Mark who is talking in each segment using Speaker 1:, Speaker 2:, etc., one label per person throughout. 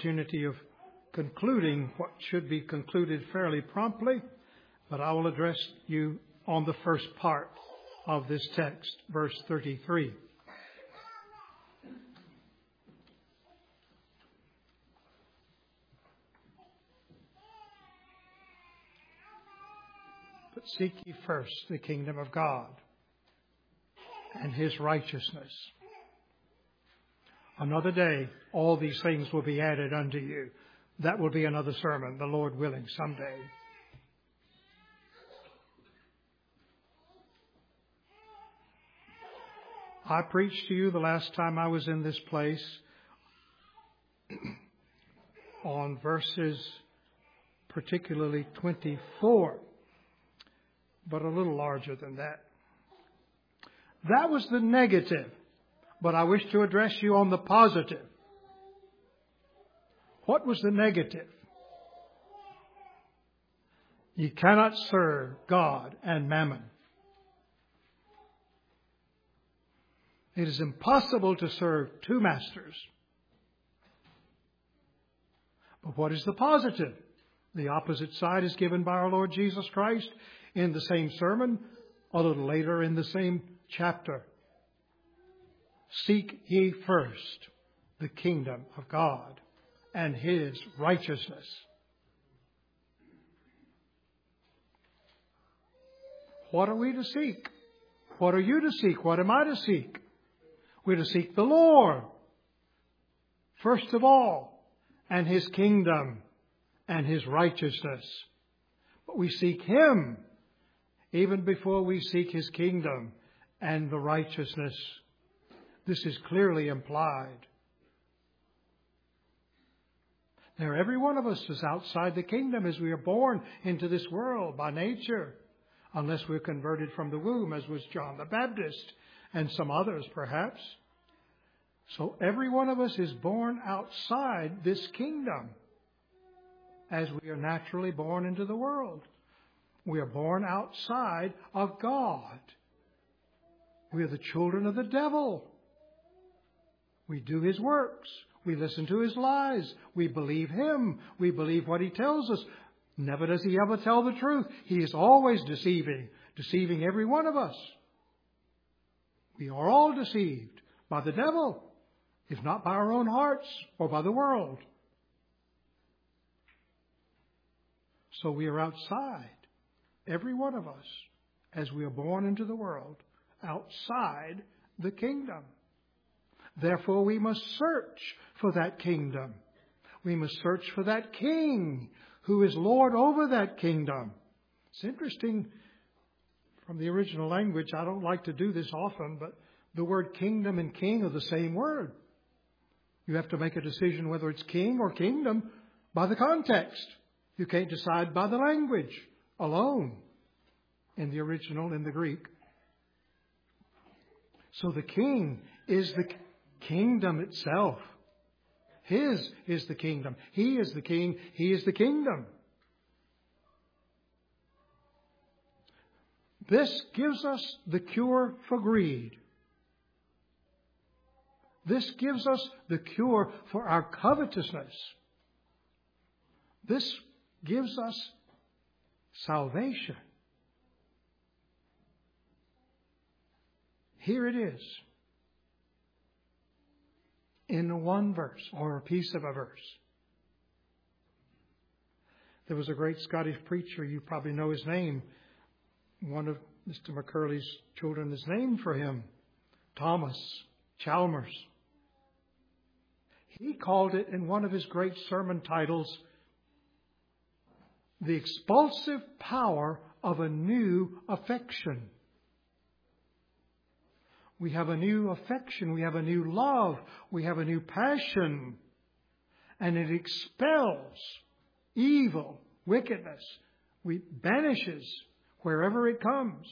Speaker 1: opportunity of concluding what should be concluded fairly promptly, but I will address you on the first part of this text, verse 33. But seek ye first the kingdom of God and His righteousness. Another day, all these things will be added unto you. That will be another sermon, the Lord willing, someday. I preached to you the last time I was in this place on verses particularly 24, but a little larger than that. That was the negative, but I wish to address you on the positive. What was the negative? Ye cannot serve God and mammon. It is impossible to serve two masters. But what is the positive? The opposite side is given by our Lord Jesus Christ in the same sermon, a little later in the same chapter. Seek ye first the kingdom of God and His righteousness. What are we to seek? What are you to seek? What am I to seek? We're to seek the Lord, first of all, and His kingdom and His righteousness. But we seek Him even before we seek His kingdom and the righteousness. This is clearly implied. Now, every one of us is outside the kingdom as we are born into this world by nature, unless we're converted from the womb, as was John the Baptist and some others perhaps. So every one of us is born outside this kingdom as we are naturally born into the world. We are born outside of God. We are the children of the devil. We do his works. We listen to his lies. We believe him. We believe what he tells us. Never does he ever tell the truth. He is always deceiving every one of us. We are all deceived by the devil, if not by our own hearts or by the world. So we are outside, every one of us, as we are born into the world, outside the kingdom. Therefore, we must search for that kingdom. We must search for that king who is Lord over that kingdom. It's interesting from the original language. I don't like to do this often, but the word kingdom and king are the same word. You have to make a decision whether it's king or kingdom by the context. You can't decide by the language alone in the original, in the Greek. So the king is the kingdom itself. His is the kingdom. He is the king. He is the kingdom. This gives us the cure for greed. This gives us the cure for our covetousness. This gives us salvation. Here it is. In one verse, or a piece of a verse. There was a great Scottish preacher, you probably know his name. One of Mr. McCurley's children is named for him, Thomas Chalmers. He called it in one of his great sermon titles, The Expulsive Power of a New Affection. We have a new affection. We have a new love. We have a new passion. And it expels evil, wickedness. It banishes wherever it comes.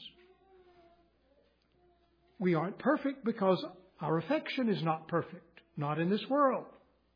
Speaker 1: We aren't perfect because our affection is not perfect. Not in this world.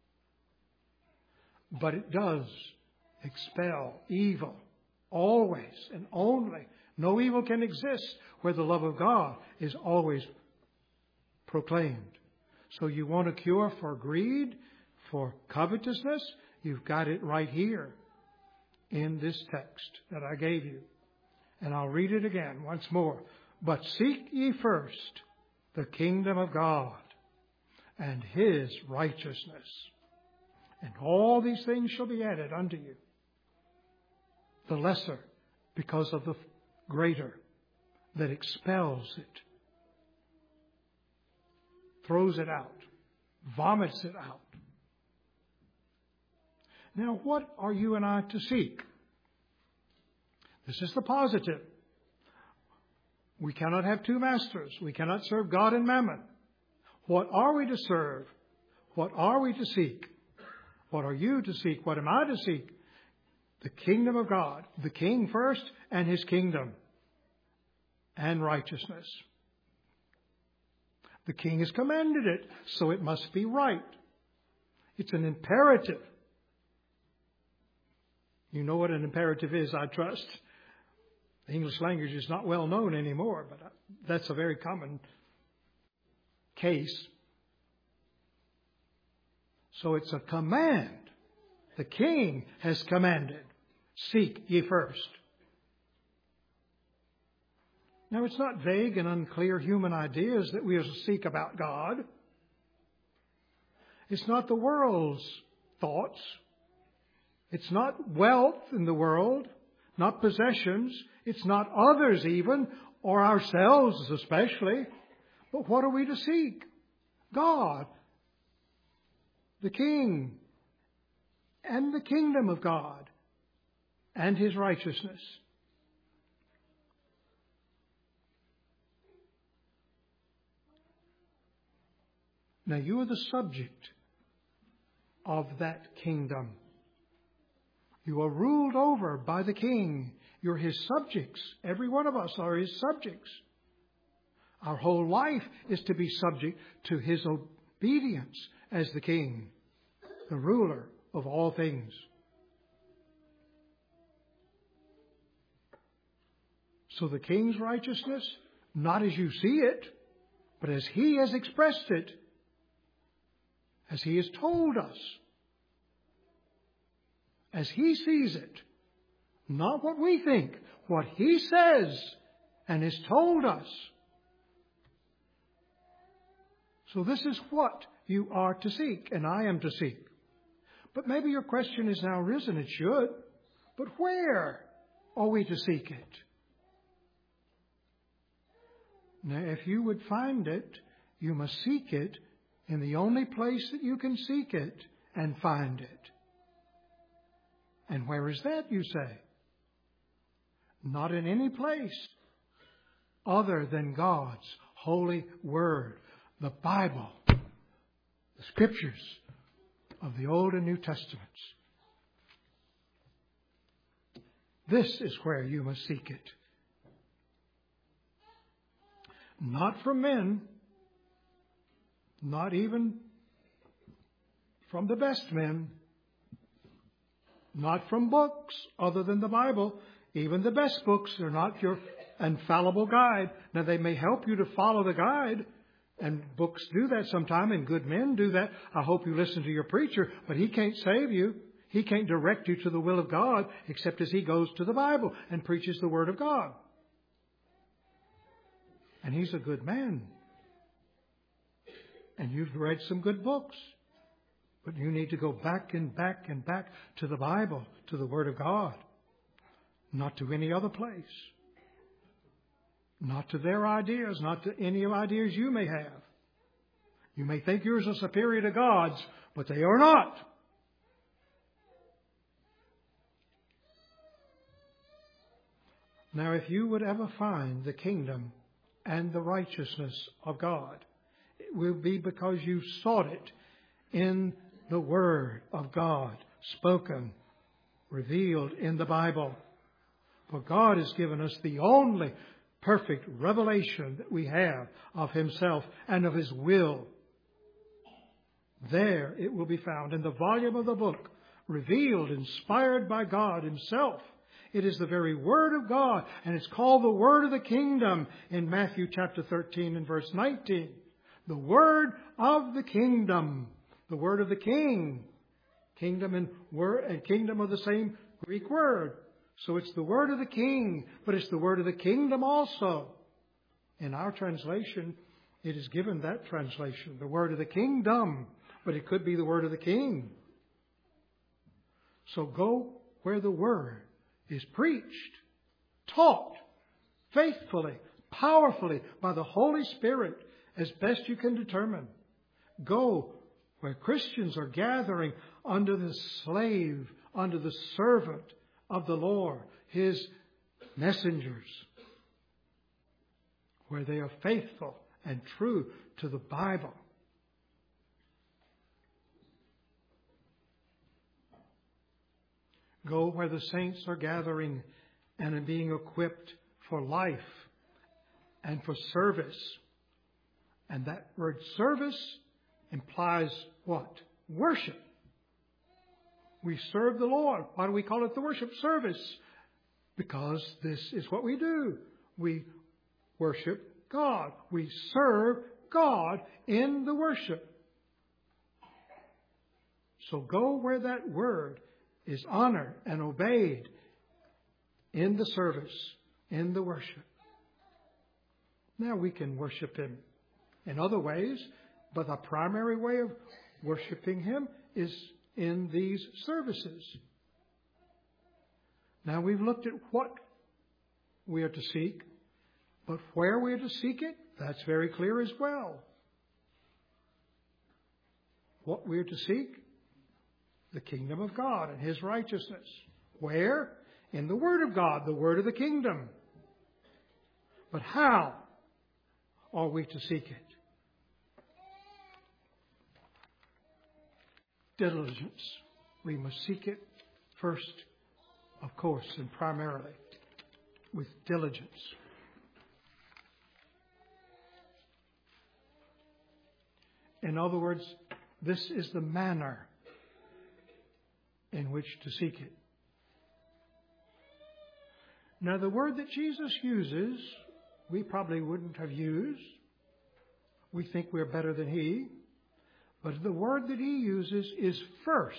Speaker 1: But it does expel evil. Always and only. No evil can exist where the love of God is always proclaimed. So you want a cure for greed, for covetousness, you've got it right here in this text that I gave you. And I'll read it again once more. But seek ye first the kingdom of God and His righteousness, and all these things shall be added unto you. The lesser because of the greater that expels it, throws it out, vomits it out. Now, what are you and I to seek? This is the positive. We cannot have two masters. We cannot serve God and mammon. What are we to serve? What are we to seek? What are you to seek? What am I to seek? The kingdom of God. The King first and His kingdom and righteousness. The King has commanded it, so it must be right. It's an imperative. You know what an imperative is, I trust. The English language is not well known anymore, but that's a very common case. So it's a command. The King has commanded, seek ye first. Now, it's not vague and unclear human ideas that we are to seek about God. It's not the world's thoughts. It's not wealth in the world, not possessions. It's not others even, or ourselves especially. But what are we to seek? God, the King, and the kingdom of God, and His righteousness. Now, you are the subject of that kingdom. You are ruled over by the King. You're His subjects. Every one of us are His subjects. Our whole life is to be subject to His obedience as the King, the ruler of all things. So the King's righteousness, not as you see it, but as He has expressed it, as He has told us, as He sees it, not what we think, what He says and has told us. So this is what you are to seek, and I am to seek. But maybe your question has now risen. It should. But where are we to seek it? Now, if you would find it, you must seek it in the only place that you can seek it and find it. And where is that, you say? Not in any place other than God's holy Word, the Bible, the Scriptures of the Old and New Testaments. This is where you must seek it. Not from men, not even from the best men, not from books other than the Bible. Even the best books are not your infallible guide. Now, they may help you to follow the guide, and books do that sometime, and good men do that. I hope you listen to your preacher, but he can't save you. He can't direct you to the will of God except as he goes to the Bible and preaches the Word of God. And he's a good man. And you've read some good books. But you need to go back and back and back to the Bible, to the Word of God. Not to any other place. Not to their ideas, not to any ideas you may have. You may think yours are superior to God's, but they are not. Now, if you would ever find the kingdom and the righteousness of God, it will be because you sought it in the Word of God, spoken, revealed in the Bible. For God has given us the only perfect revelation that we have of Himself and of His will. There it will be found in the volume of the book, revealed, inspired by God Himself. It is the very Word of God, and it's called the Word of the Kingdom in Matthew chapter 13 and verse 19. The Word of the Kingdom, the Word of the King. Kingdom and kingdom are the same Greek word. So it's the word of the king, but it's the word of the kingdom also. In our translation, it is given that translation, the word of the kingdom, but it could be the word of the king. So go where the word is preached, taught, faithfully, powerfully, by the Holy Spirit, as best you can determine. Go where Christians are gathering under the slave, under the servant of the Lord, His messengers, where they are faithful and true to the Bible. Go where the saints are gathering and are being equipped for life and for service. And that word service implies what? Worship. We serve the Lord. Why do we call it the worship service? Because this is what we do. We worship God. We serve God in the worship. So go where that word is honored and obeyed in the service, in the worship. Now we can worship Him in other ways, but the primary way of worshiping Him is in these services. Now we've looked at what we are to seek, but where we are to seek it, that's very clear as well. What we are to seek? The kingdom of God and His righteousness. Where? In the Word of God, the Word of the kingdom. But how are we to seek it? Diligence. We must seek it first, of course, and primarily with diligence. In other words, this is the manner in which to seek it. Now, the word that Jesus uses, we probably wouldn't have used. We think we're better than He. But the word that He uses is first.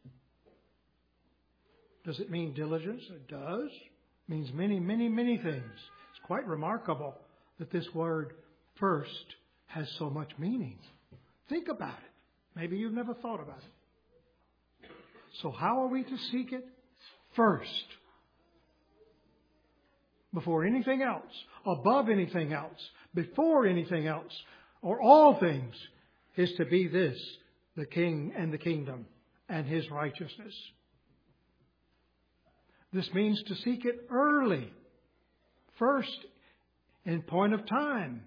Speaker 1: Does it mean diligence? It does. It means many, many, many things. It's quite remarkable that this word first has so much meaning. Think about it. Maybe you've never thought about it. So how are we to seek it? First. Before anything else, above anything else, before anything else, or all things, is to be this, the King and the kingdom and His righteousness. This means to seek it early, first, in point of time.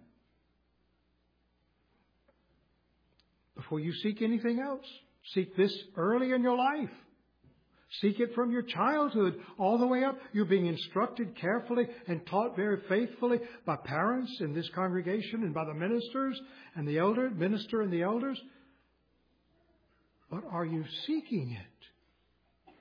Speaker 1: Before you seek anything else, seek this early in your life. Seek it from your childhood all the way up. You're being instructed carefully and taught very faithfully by parents in this congregation and by the ministers and the minister and the elders. But are you seeking it?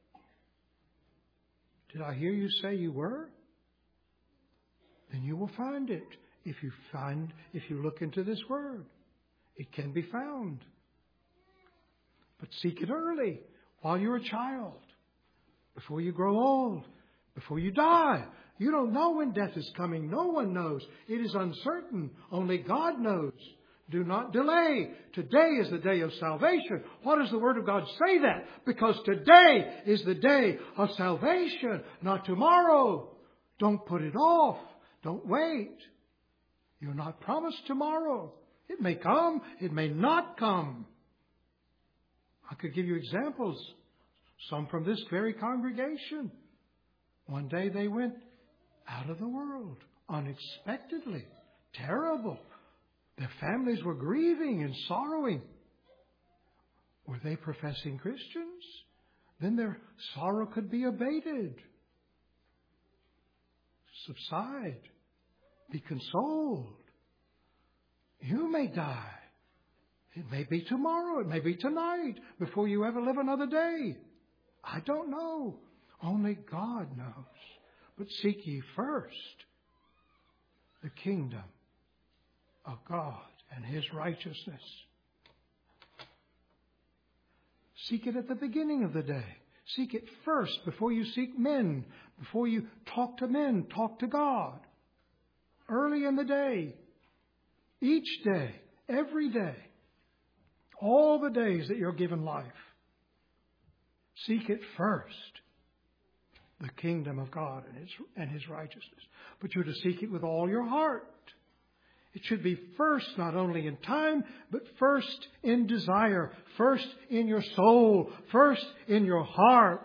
Speaker 1: Did I hear you say you were? Then you will find it. If you look into this word, it can be found. But seek it early. While you're a child, before you grow old, before you die. You don't know when death is coming. No one knows. It is uncertain. Only God knows. Do not delay. Today is the day of salvation. What does the Word of God say that? Because today is the day of salvation, not tomorrow. Don't put it off. Don't wait. You're not promised tomorrow. It may come. It may not come. I could give you examples, some from this very congregation. One day they went out of the world unexpectedly. Terrible. Their families were grieving and sorrowing. Were they professing Christians? Then their sorrow could be abated, subside, be consoled. You may die. It may be tomorrow. It may be tonight before you ever live another day. I don't know. Only God knows. But seek ye first the kingdom of God and His righteousness. Seek it at the beginning of the day. Seek it first before you seek men, before you talk to men, talk to God. Early in the day, each day, every day, all the days that you're given life. Seek it first, the kingdom of God and His righteousness. But you're to seek it with all your heart. It should be first, not only in time, but first in desire, first in your soul, first in your heart.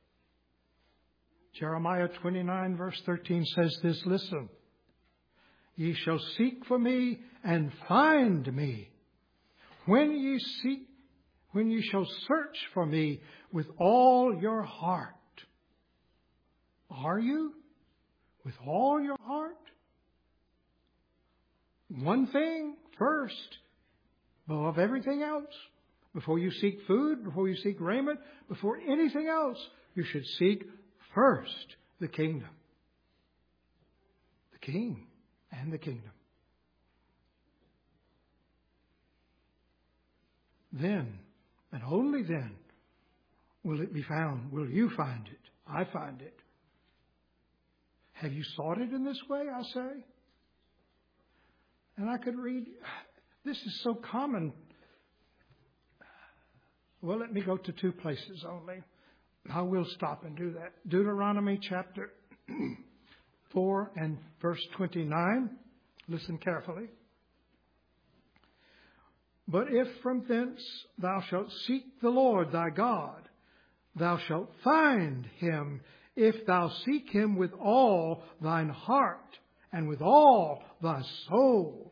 Speaker 1: Jeremiah 29 verse 13 says this, listen. Ye shall seek for me and find me. When ye shall search for me with all your heart. Are you? With all your heart? One thing first, above everything else. Before you seek food, before you seek raiment, before anything else, you should seek first the kingdom. The King and the kingdom. Then, and only then, will it be found. Will you find it? I find it. Have you sought it in this way, I say? And I could read, this is so common. Well, let me go to 2 places only. I will stop and do that. Deuteronomy chapter 4 and verse 29. Listen carefully. But if from thence thou shalt seek the Lord thy God, thou shalt find Him, if thou seek Him with all thine heart and with all thy soul.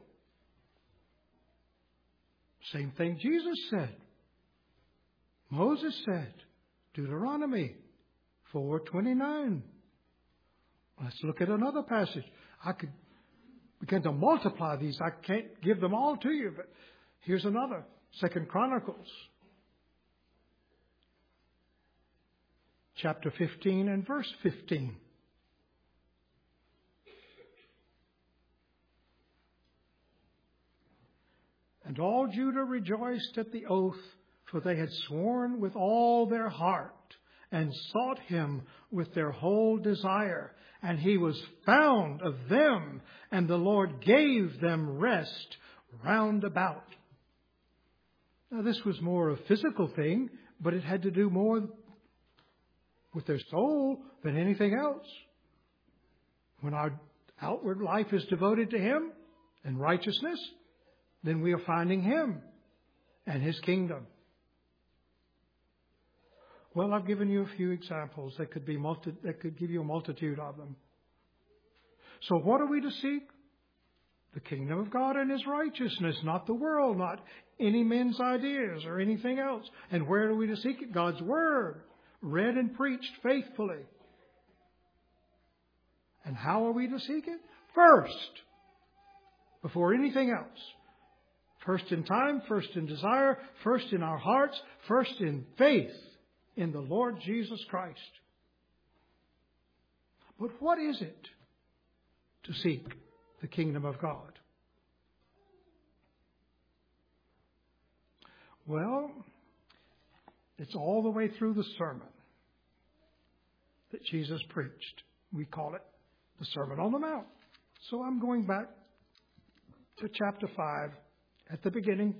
Speaker 1: Same thing Jesus said. Moses said. Deuteronomy 4:29. Let's look at another passage. I could begin to multiply these. I can't give them all to you, but here's another. 2 Chronicles chapter 15 and verse 15. And all Judah rejoiced at the oath, for they had sworn with all their heart and sought Him with their whole desire. And He was found of them, and the Lord gave them rest round about. Now, this was more a physical thing, but it had to do more with their soul than anything else. When our outward life is devoted to Him and righteousness, then we are finding Him and His kingdom. Well, I've given you a few examples that could give you a multitude of them. So what are we to seek? The kingdom of God and His righteousness, not the world, not any men's ideas or anything else. And where are we to seek it? God's Word, read and preached faithfully. And how are we to seek it? First, before anything else. First in time, first in desire, first in our hearts, first in faith in the Lord Jesus Christ. But what is it to seek the kingdom of God? Well, it's all the way through the sermon that Jesus preached. We call it the Sermon on the Mount. So I'm going back to chapter 5 at the beginning,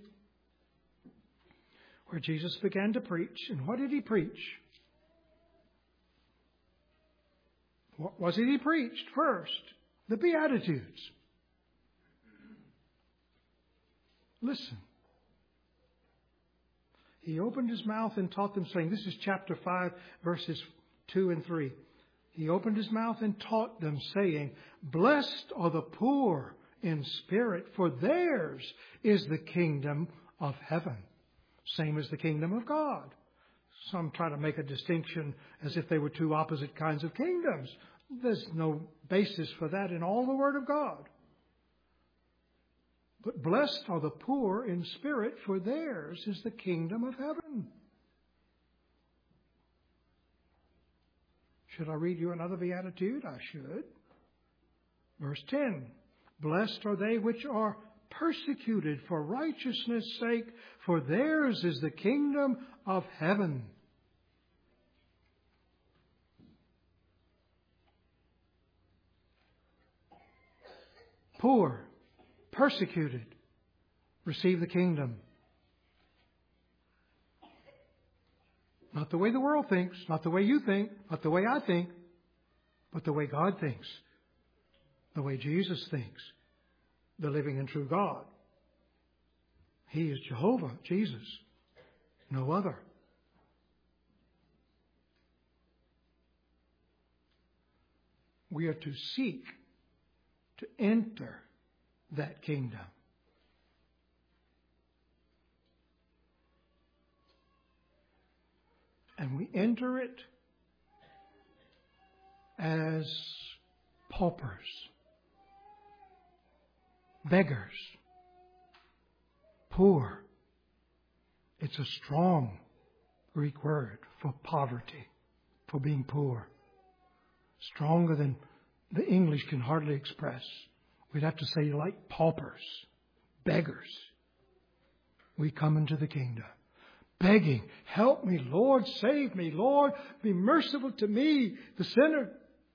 Speaker 1: where Jesus began to preach. And what did He preach? What was it He preached first? The Beatitudes. Listen. He opened His mouth and taught them, saying, this is chapter 5, verses 2 and 3. He opened His mouth and taught them, saying, blessed are the poor in spirit, for theirs is the kingdom of heaven. Same as the kingdom of God. Some try to make a distinction as if they were two opposite kinds of kingdoms. There's no basis for that in all the Word of God. But blessed are the poor in spirit, for theirs is the kingdom of heaven. Should I read you another beatitude? I should. Verse 10. Blessed are they which are persecuted for righteousness' sake, for theirs is the kingdom of heaven. Poor, persecuted, receive the kingdom. Not the way the world thinks, not the way you think, not the way I think, but the way God thinks, the way Jesus thinks, the living and true God. He is Jehovah, Jesus, no other. We are to seek to enter that kingdom. And we enter it as paupers, beggars, poor. It's a strong Greek word for poverty, for being poor. Stronger than the English can hardly express. We'd have to say like paupers, beggars. We come into the kingdom. Begging, help me, Lord, save me, Lord, be merciful to me, the sinner.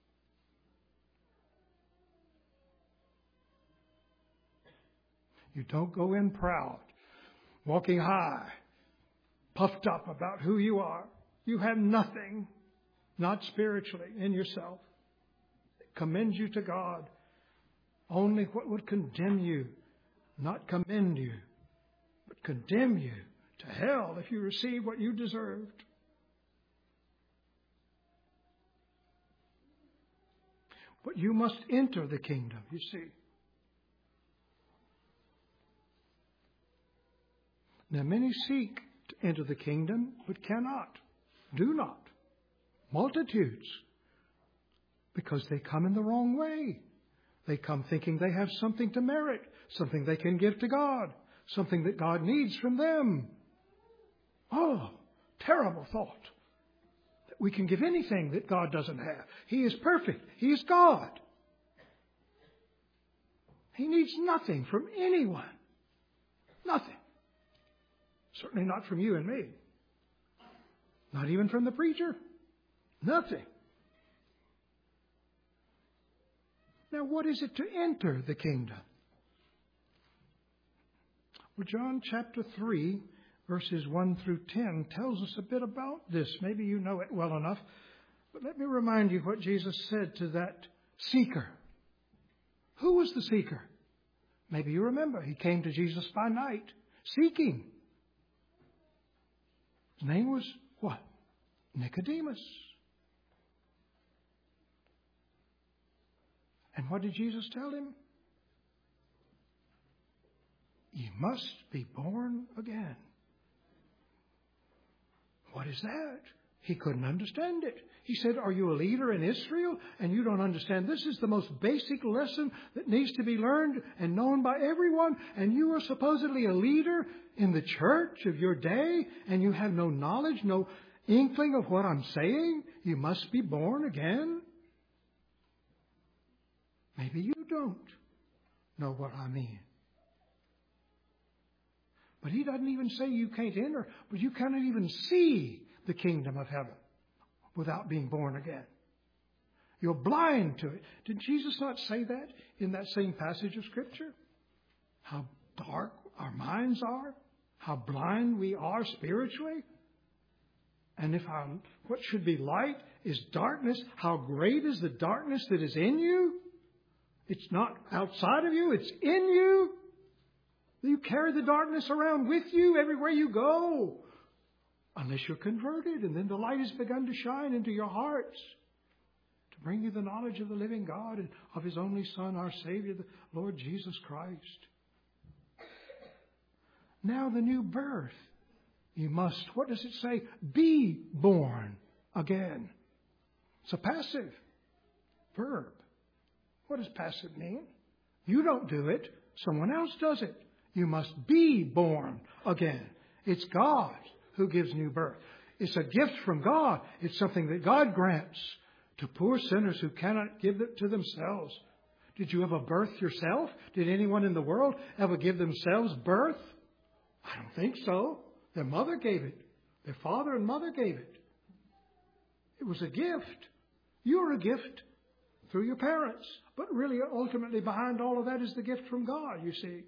Speaker 1: You don't go in proud, walking high, puffed up about who you are. You have nothing, not spiritually, in yourself, that commends you to God. Only what would condemn you, not commend you, but condemn you to hell if you receive what you deserved. But you must enter the kingdom, you see. Now many seek to enter the kingdom, but cannot, do not. Multitudes. Because they come in the wrong way. They come thinking they have something to merit, something they can give to God, something that God needs from them. Oh, terrible thought. That we can give anything that God doesn't have. He is perfect. He is God. He needs nothing from anyone. Nothing. Certainly not from you and me. Not even from the preacher. Nothing. Now, what is it to enter the kingdom? Well, John chapter 3, verses 1 through 10 tells us a bit about this. Maybe you know it well enough. But let me remind you what Jesus said to that seeker. Who was the seeker? Maybe you remember. He came to Jesus by night, seeking. His name was what? Nicodemus. And what did Jesus tell him? You must be born again. What is that? He couldn't understand it. He said, are you a leader in Israel and you don't understand? This is the most basic lesson that needs to be learned and known by everyone. And you are supposedly a leader in the church of your day and you have no knowledge, no inkling of what I'm saying? You must be born again. Maybe you don't know what I mean. But he doesn't even say you can't enter, but you cannot even see the kingdom of heaven without being born again. You're blind to it. Did Jesus not say that in that same passage of Scripture? How dark our minds are, how blind we are spiritually. And if what should be light is darkness, how great is the darkness that is in you? It's not outside of you, it's in you. You carry the darkness around with you everywhere you go. Unless you're converted, and then the light has begun to shine into your hearts to bring you the knowledge of the living God and of His only Son, our Savior, the Lord Jesus Christ. Now the new birth. You must, what does it say? Be born again. It's a passive verb. What does passive mean? You don't do it. Someone else does it. You must be born again. It's God who gives new birth. It's a gift from God. It's something that God grants to poor sinners who cannot give it to themselves. Did you ever birth yourself? Did anyone in the world ever give themselves birth? I don't think so. Their mother gave it. Their father and mother gave it. It was a gift. You're a gift through your parents. But really, ultimately, behind all of that is the gift from God, you see.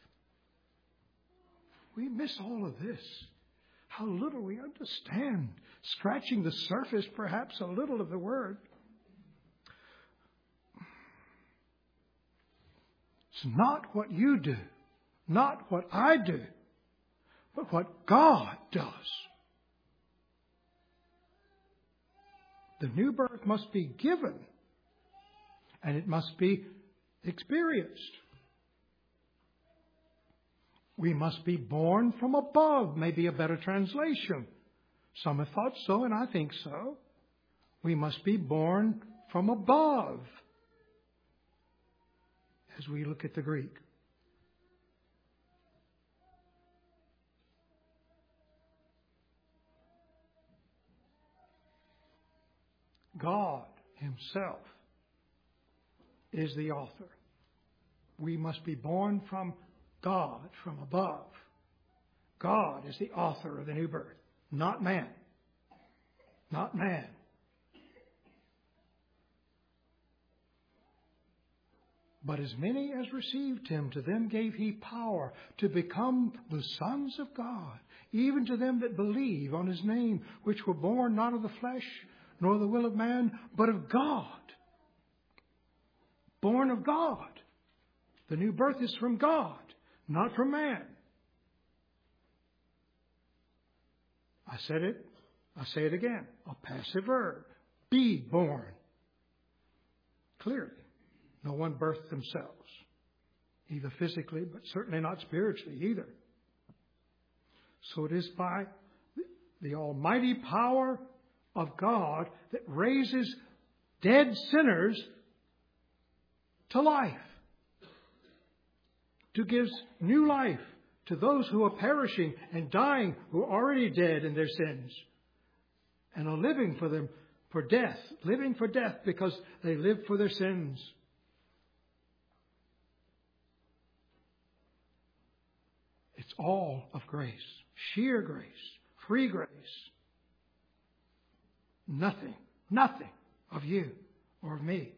Speaker 1: We miss all of this. How little we understand. Scratching the surface, perhaps, a little of the Word. It's not what you do, not what I do, but what God does. The new birth must be given, and it must be experienced. We must be born from above, may be a better translation. Some have thought so, and I think so. We must be born from above, as we look at the Greek. God Himself is the author. We must be born from God, from above. God is the author of the new birth, not man. Not man. But as many as received Him, to them gave He power to become the sons of God, even to them that believe on His name, which were born not of the flesh, nor the will of man, but of God. Born of God. The new birth is from God, not from man. I said it. I say it again. A passive verb. Be born. Clearly. No one birthed themselves, either physically, but certainly not spiritually either. So it is by the almighty power of God that raises dead sinners to life, to give new life to those who are perishing and dying, who are already dead in their sins, and are living for them for death, living for death because they live for their sins. It's all of grace, sheer grace, free grace. Nothing of you or of me.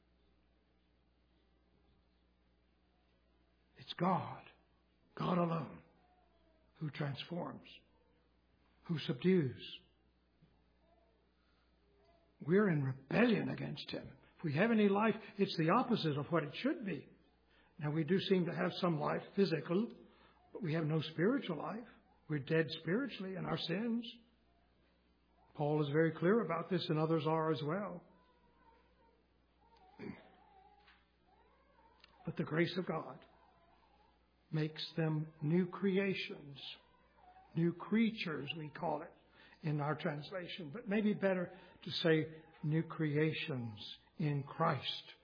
Speaker 1: It's God alone, who transforms, who subdues. We're in rebellion against Him. If we have any life, it's the opposite of what it should be. Now, we do seem to have some life, physical, but we have no spiritual life. We're dead spiritually in our sins. Paul is very clear about this, and others are as well. But the grace of God makes them new creations, new creatures, we call it in our translation. But maybe better to say new creations in Christ.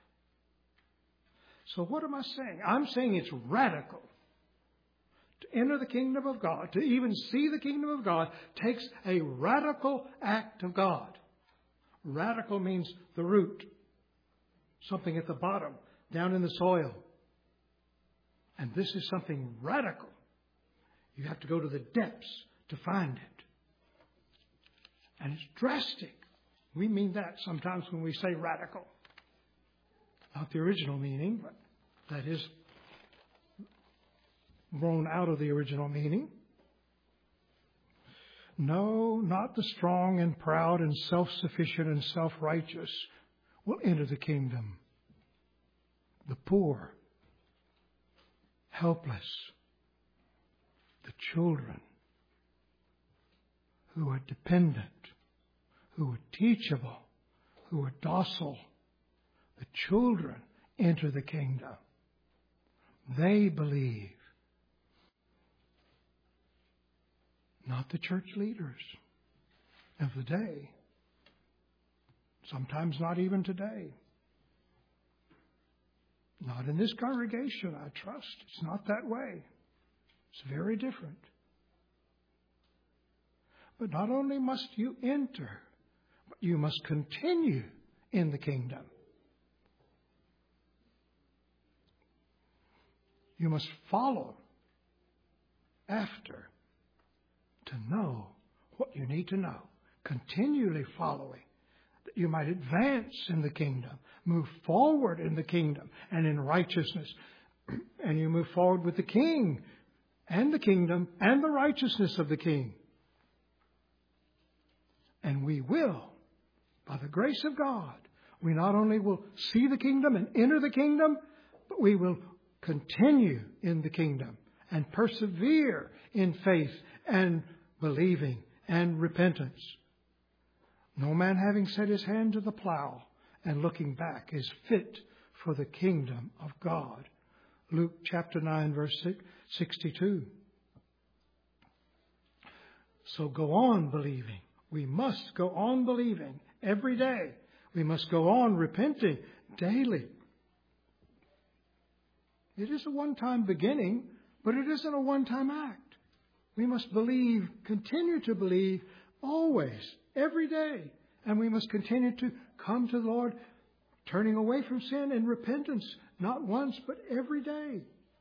Speaker 1: So what am I saying? I'm saying it's radical. To enter the kingdom of God, to even see the kingdom of God, takes a radical act of God. Radical means the root. Something at the bottom, down in the soil. And this is something radical. You have to go to the depths to find it. And it's drastic. We mean that sometimes when we say radical. Not the original meaning, but that is grown out of the original meaning. No, not the strong and proud and self-sufficient and self-righteous will enter the kingdom. The poor, helpless, the children who are dependent, who are teachable, who are docile, the children enter the kingdom. They believe. Not the church leaders of the day. Sometimes not even today. Not in this congregation, I trust. It's not that way. It's very different. But not only must you enter, but you must continue in the kingdom. You must follow after to know what you need to know. Continually following, that you might advance in the kingdom, move forward in the kingdom and in righteousness. And you move forward with the King and the kingdom and the righteousness of the King. And we will, by the grace of God, we not only will see the kingdom and enter the kingdom, but we will continue in the kingdom and persevere in faith and believing and repentance. No man having set his hand to the plow and looking back is fit for the kingdom of God. Luke chapter 9, verse 62. So go on believing. We must go on believing every day. We must go on repenting daily. It is a one-time beginning, but it isn't a one-time act. We must believe, continue to believe, always, every day. And we must continue to come to the Lord, turning away from sin in repentance, not once, but every day.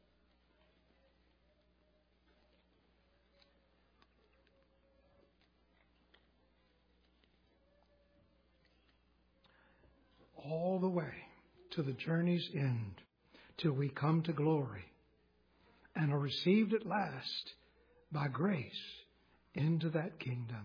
Speaker 1: All the way to the journey's end, till we come to glory and are received at last by grace into that kingdom.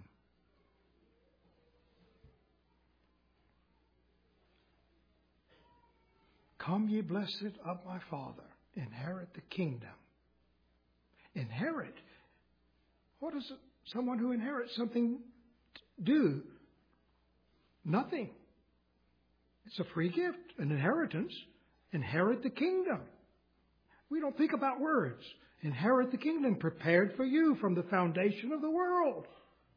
Speaker 1: Come, ye blessed of my Father, inherit the kingdom. Inherit. What does someone who inherits something do? Nothing. It's a free gift, an inheritance. Inherit the kingdom. We don't think about words. Inherit the kingdom prepared for you from the foundation of the world.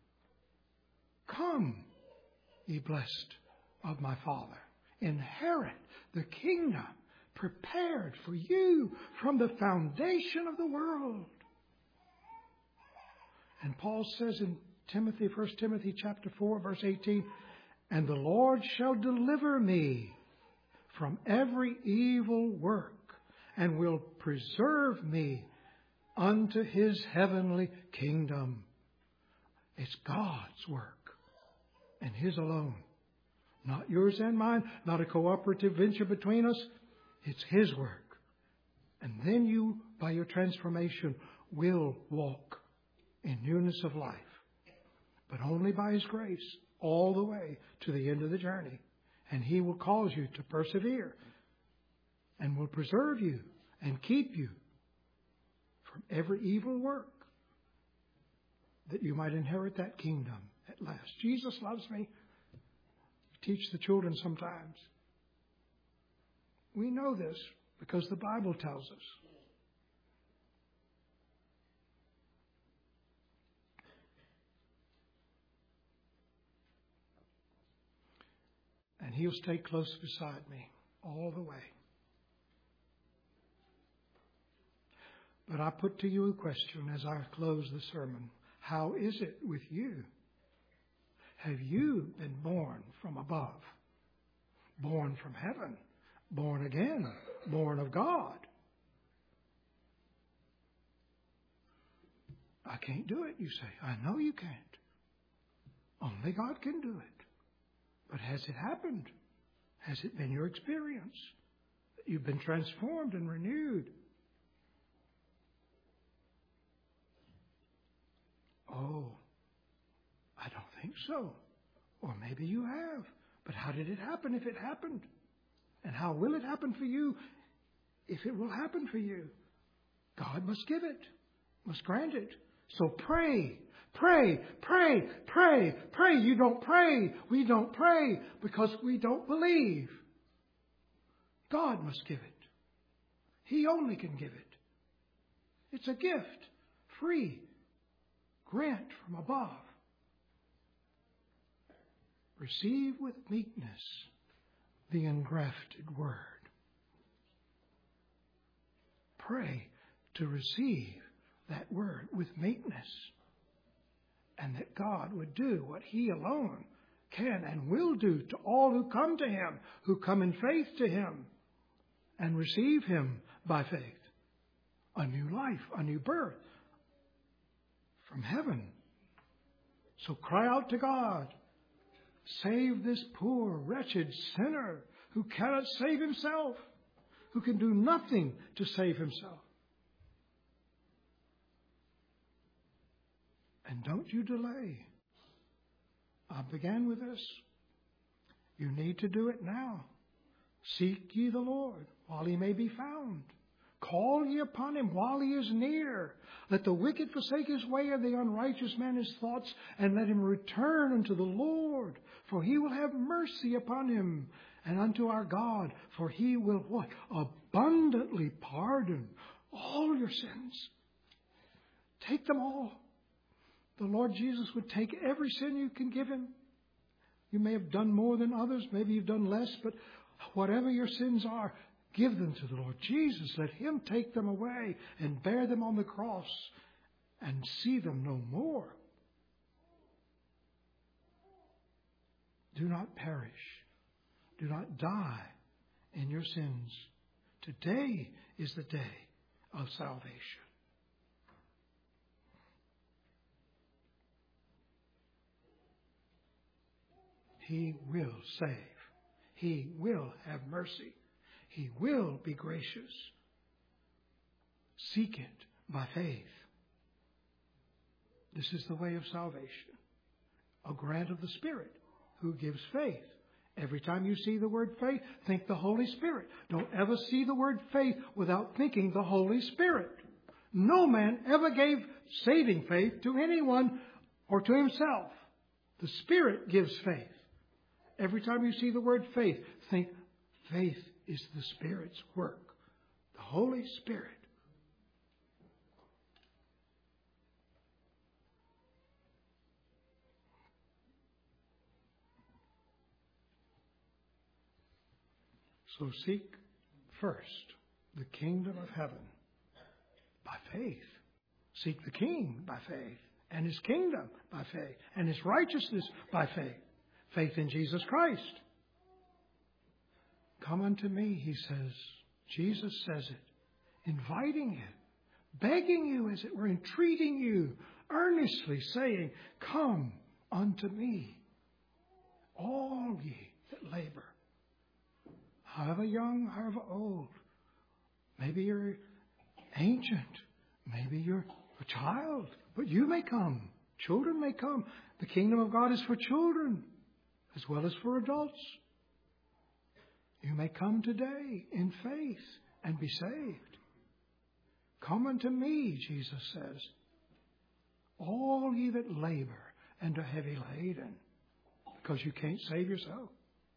Speaker 1: Come, ye blessed of my Father. Inherit the kingdom prepared for you from the foundation of the world. And Paul says in 1 Timothy chapter 4, verse 18, and the Lord shall deliver me from every evil work and will preserve me unto his heavenly kingdom. It's God's work and his alone. Not yours and mine, not a cooperative venture between us. It's his work. And then you, by your transformation, will walk in newness of life. But only by his grace, all the way to the end of the journey. And he will cause you to persevere and will preserve you and keep you from every evil work, that you might inherit that kingdom at last. Jesus loves me. Teach the children sometimes. We know this because the Bible tells us. And he'll stay close beside me all the way. But I put to you a question as I close the sermon. How is it with you? Have you been born from above? Born from heaven? Born again? Born of God? I can't do it, you say. I know you can't. Only God can do it. But has it happened? Has it been your experience? That you've been transformed and renewed? Oh, I don't think so. Or maybe you have. But how did it happen if it happened? And how will it happen for you if it will happen for you? God must give it, must grant it. So pray, pray, pray, pray, pray. You don't pray. We don't pray because we don't believe. God must give it. He only can give it. It's a gift, free, grant from above. Receive with meekness the engrafted word. Pray to receive that word with meekness, and that God would do what he alone can and will do to all who come to him, who come in faith to him and receive him by faith. a new life, a new birth from heaven. So cry out to God. Save this poor, wretched sinner who cannot save himself, who can do nothing to save himself. And don't you delay. I began with this. You need to do it now. Seek ye the Lord while he may be found. Call ye upon him while he is near. Let the wicked forsake his way, and the unrighteous man his thoughts, and let him return unto the Lord. For he will have mercy upon him, and unto our God. For he will what? Abundantly pardon all your sins. Take them all. The Lord Jesus would take every sin you can give him. You may have done more than others. Maybe you've done less. But whatever your sins are, give them to the Lord Jesus. Let him take them away and bear them on the cross and see them no more. Do not perish. Do not die in your sins. Today is the day of salvation. He will save. He will have mercy. He will be gracious. Seek it by faith. This is the way of salvation. A grant of the Spirit who gives faith. Every time you see the word faith, think the Holy Spirit. Don't ever see the word faith without thinking the Holy Spirit. No man ever gave saving faith to anyone or to himself. The Spirit gives faith. Every time you see the word faith, think faith is the Spirit's work. The Holy Spirit. So seek first the kingdom of heaven by faith. Seek the King by faith, and his kingdom by faith, and his righteousness by faith. Faith in Jesus Christ. Come unto me, he says. Jesus says it, inviting you, begging you, as it were, entreating you, earnestly saying, come unto me, all ye that labor, however young, however old. Maybe you're ancient, maybe you're a child, but you may come. Children may come. The kingdom of God is for children as well as for adults. You may come today in faith and be saved. Come unto me, Jesus says, all ye that labor and are heavy laden, because you can't save yourself.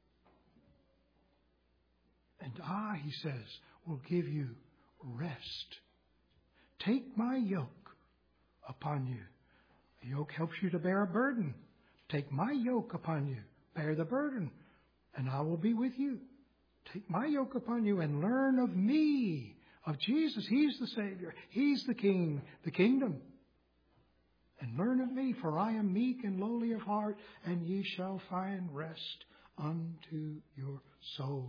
Speaker 1: And I, he says, will give you rest. Take my yoke upon you. The yoke helps you to bear a burden. Take my yoke upon you. Bear the burden, and I will be with you. Take my yoke upon you and learn of me, of Jesus. He's the Savior. He's the King, the kingdom. And learn of me, for I am meek and lowly of heart, and ye shall find rest unto your soul.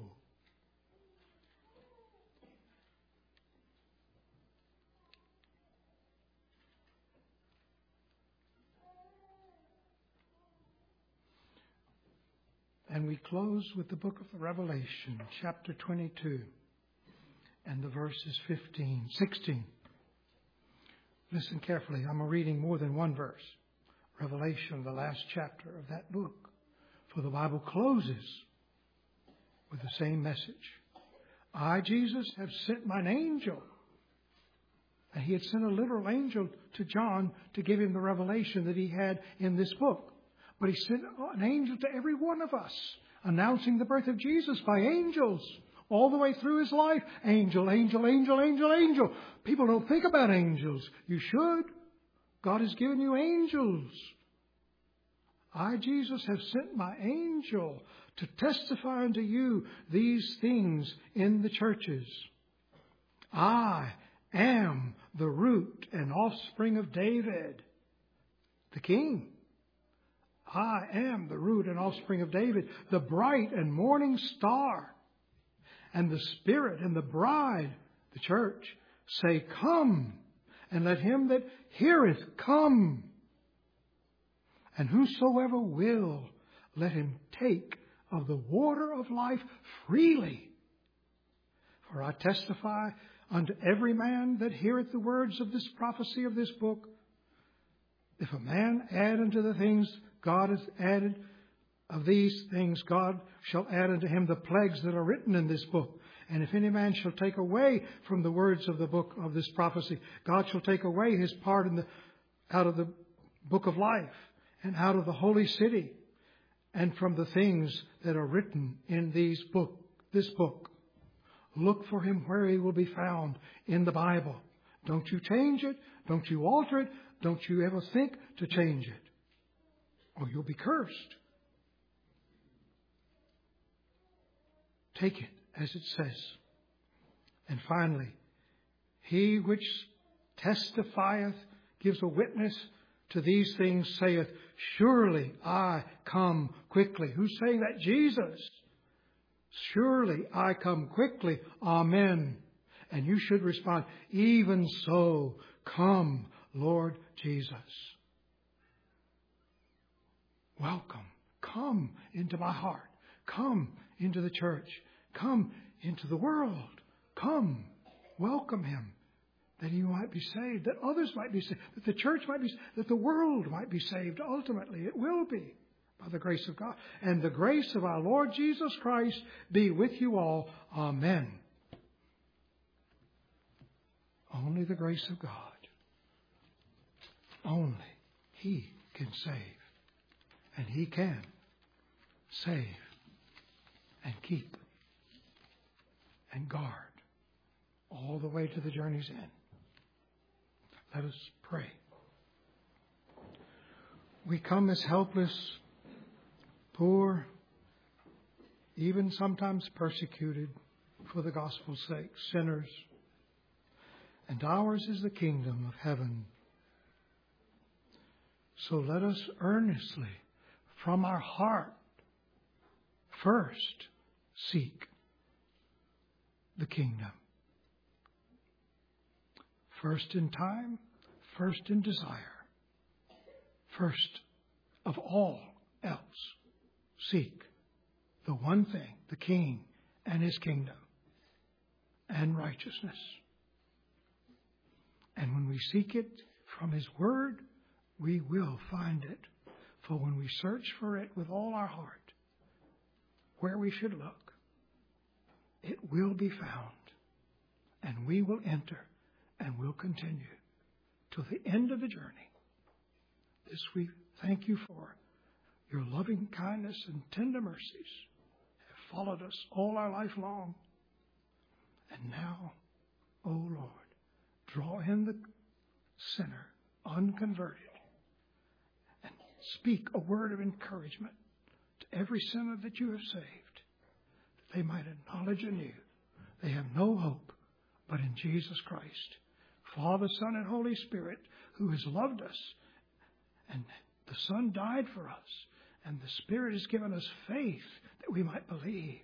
Speaker 1: And we close with the book of the Revelation, chapter 22, and the verses 16. Listen carefully. I'm reading more than one verse. Revelation, the last chapter of that book. For the Bible closes with the same message. I, Jesus, have sent mine angel. And he had sent a literal angel to John to give him the revelation that he had in this book. But he sent an angel to every one of us, announcing the birth of Jesus by angels all the way through his life. Angel, angel, angel, angel, angel. People don't think about angels. You should. God has given you angels. I, Jesus, have sent my angel to testify unto you these things in the churches. I am the root and offspring of David, the king. I am the root and offspring of David, the bright and morning star. And the Spirit and the bride, the church, say, Come, and let him that heareth come. And whosoever will, let him take of the water of life freely. For I testify unto every man that heareth the words of this prophecy of this book, if a man add unto the things God hath added, of these things God shall add unto him the plagues that are written in this book. And if any man shall take away from the words of the book of this prophecy, God shall take away his part out of the book of life, and out of the holy city, and from the things that are written in this book. Look for him where he will be found in the Bible. Don't you change it. Don't you alter it. Don't you ever think to change it, or you'll be cursed. Take it as it says. And finally, he which testifieth, gives a witness to these things, saith, Surely I come quickly. Who's saying that? Jesus. Surely I come quickly. Amen. And you should respond, Even so, come, Lord Jesus. Welcome. Come into my heart. Come into the church. Come into the world. Come. Welcome him. That you might be saved. That others might be saved. That the church might be saved. That the world might be saved. Ultimately, it will be by the grace of God. And the grace of our Lord Jesus Christ be with you all. Amen. Only the grace of God. Only he can save. And he can save and keep and guard all the way to the journey's end. Let us pray. We come as helpless, poor, even sometimes persecuted for the gospel's sake, sinners. And ours is the kingdom of heaven. So let us earnestly, from our heart, first seek the kingdom. First in time, first in desire, first of all else, seek the one thing, the King and his kingdom and righteousness. And when we seek it from his word, we will find it. For when we search for it with all our heart, where we should look, it will be found. And we will enter and will continue to the end of the journey. This we thank you for. Your loving kindness and tender mercies have followed us all our life long. And now, O Lord, draw in the sinner, unconverted, and speak a word of encouragement to every sinner that you have saved, that they might acknowledge anew they have no hope but in Jesus Christ, Father, Son, and Holy Spirit, who has loved us. And the Son died for us, and the Spirit has given us faith that we might believe.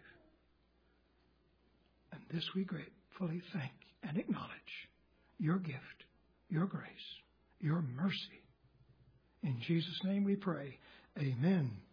Speaker 1: And this we gratefully thank and acknowledge your gift, your grace, your mercy. In Jesus' name we pray. Amen.